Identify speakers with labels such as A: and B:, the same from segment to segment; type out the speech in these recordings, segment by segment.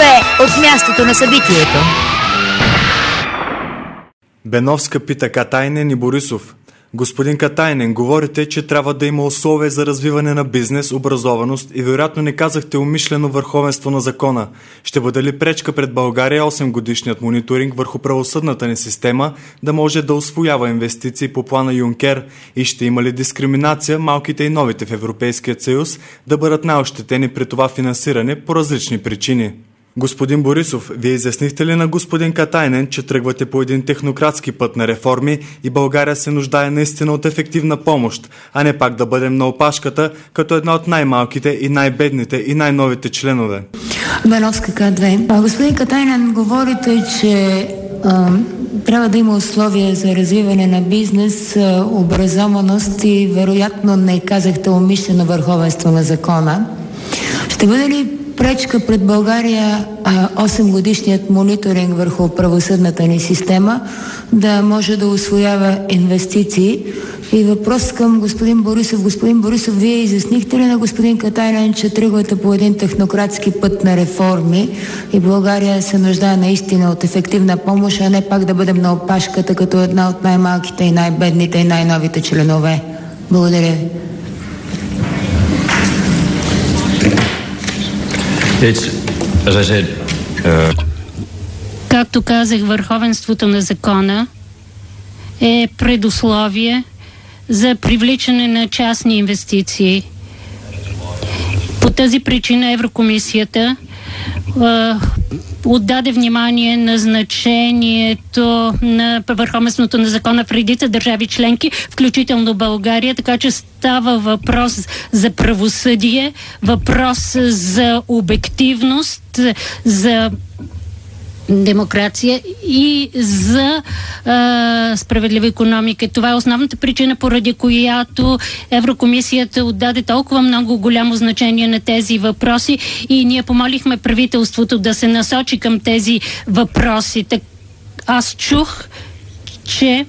A: членове от мястото на събитието.
B: Беновска пита Катайнен и Борисов. Господин Катайнен, говорите, че трябва да има условия за развиване на бизнес, образованост и вероятно не казахте умишлено върховенство на закона. Ще бъде ли пречка пред България 8-годишният мониторинг върху правосъдната ни система да може да усвоява инвестиции по плана Юнкер и ще има ли дискриминация малките и новите в Европейския съюз да бъдат най-ощетени при това финансиране по различни причини? Господин Борисов, вие изяснихте ли на господин Катайнен, че тръгвате по един технократски път на реформи и България се нуждае наистина от ефективна помощ, а не пак да бъдем на опашката като една от най-малките и най-бедните и най-новите членове?
C: Беновска К2. Господин Катайнен, говорите, че трябва да има условия за развиване на бизнес, образованост и вероятно не казахте умишлено върховенство на закона. Ще бъде ли пречка пред България 8-годишният мониторинг върху правосъдната ни система да може да усвоява инвестиции? И въпрос към господин Борисов. Господин Борисов, вие изяснихте ли на господин Катайнен, че тръгвате по един технократски път на реформи и България се нуждае наистина от ефективна помощ, а не пак да бъдем на опашката като една от най-малките и най-бедните и най-новите членове? Благодаря ви.
D: Както казах, върховенството на закона е предусловие за привличане на частни инвестиции. По тази причина Еврокомисията отдаде внимание на значението на върховенството на закона в редица държави членки, включително България, така че става въпрос за правосъдие, въпрос за обективност, за демокрация и за справедлива икономика. Това е основната причина, поради която Еврокомисията отдаде толкова много голямо значение на тези въпроси и ние помолихме правителството да се насочи към тези въпроси. Аз чух, че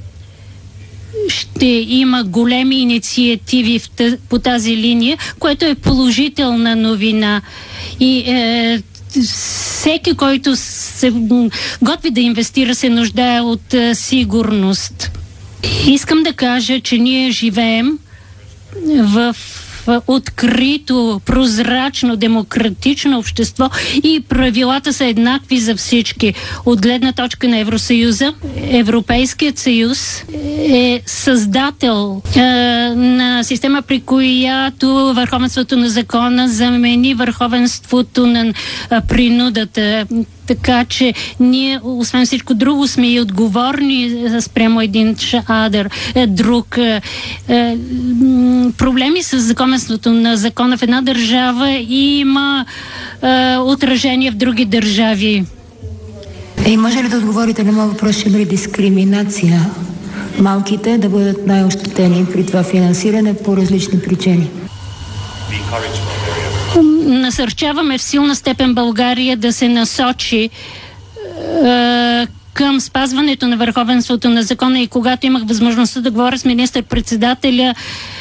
D: ще има големи инициативи по тази линия, което е положителна новина. И всеки, който се готви да инвестира, се нуждае от сигурност. Искам да кажа, че ние живеем в открито, прозрачно, демократично общество и правилата са еднакви за всички. От гледна точка на Евросъюза, Европейският съюз е създател на система, при която върховенството на закона замени върховенството на принудата. Така че ние, освен всичко друго, сме и отговорни спрямо един друг. Проблеми с законенството на закона в една държава и има отражение в други държави.
C: Може ли да отговорите на моят въпрос, ще има ли дискриминация малките да бъдат най-ощетени при това финансиране по различни причини?
D: Насърчаваме в силна степен България да се насочи към спазването на върховенството на закона и когато имах възможността да говоря с министър-председателя,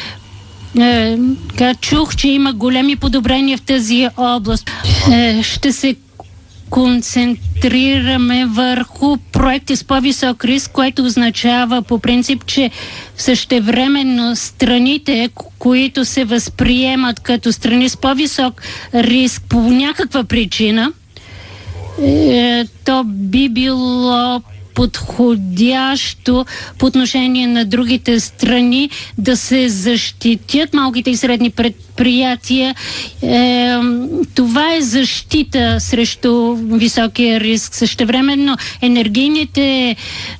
D: чух, че има големи подобрения в тази област. Ще се концентрираме върху проекти с по-висок риск, което означава по принцип, че същевременно страните, които се възприемат като страни с по-висок риск по някаква причина, то би било подходящо по отношение на другите страни да се защитят малките и средни предприятия. Това е защита срещу високия риск. Същевременно енергийните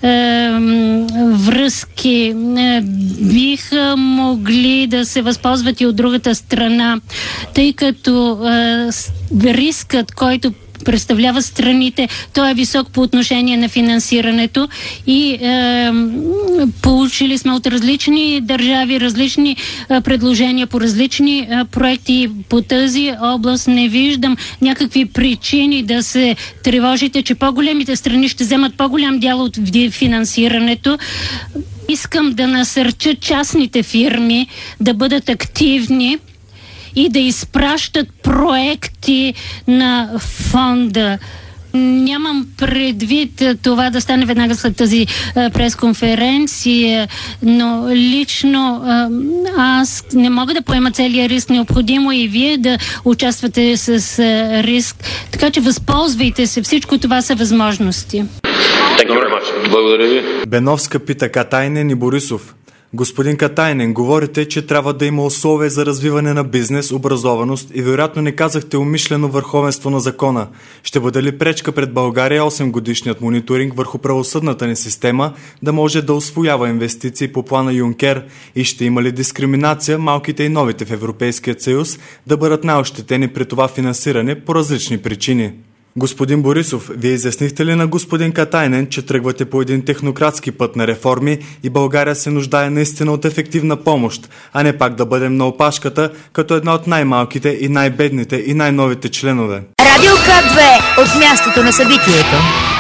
D: връзки биха могли да се възползват и от другата страна, тъй като рискът, който представлява страните, той е висок по отношение на финансирането и получили сме от различни държави различни предложения по различни проекти. По тази област не виждам някакви причини да се тревожите, че по-големите страни ще вземат по-голям дял от финансирането. Искам да насърча частните фирми да бъдат активни и да изпращат проекти на фонда. Нямам предвид това да стане веднага след тази пресконференция, но лично аз не мога да поема целия риск. Необходимо и вие да участвате с риск. Така че възползвайте се. Всичко това са възможности.
E: Благодаря ви.
B: Беновска пита Катайнен и Борисов. Господин Катайнен, говорите, че трябва да има условия за развиване на бизнес, образованост и вероятно не казахте умишлено върховенство на закона. Ще бъде ли пречка пред България 8-годишният мониторинг върху правосъдната ни система да може да усвоява инвестиции по плана Юнкер и ще има ли дискриминация малките и новите в Европейския съюз да бъдат най-ощетени при това финансиране по различни причини? Господин Борисов, вие изяснихте ли на господин Катайнен, че тръгвате по един технократски път на реформи и България се нуждае наистина от ефективна помощ, а не пак да бъдем на опашката като една от най-малките и най-бедните и най-новите членове?
A: Радио К2 от мястото на събитието.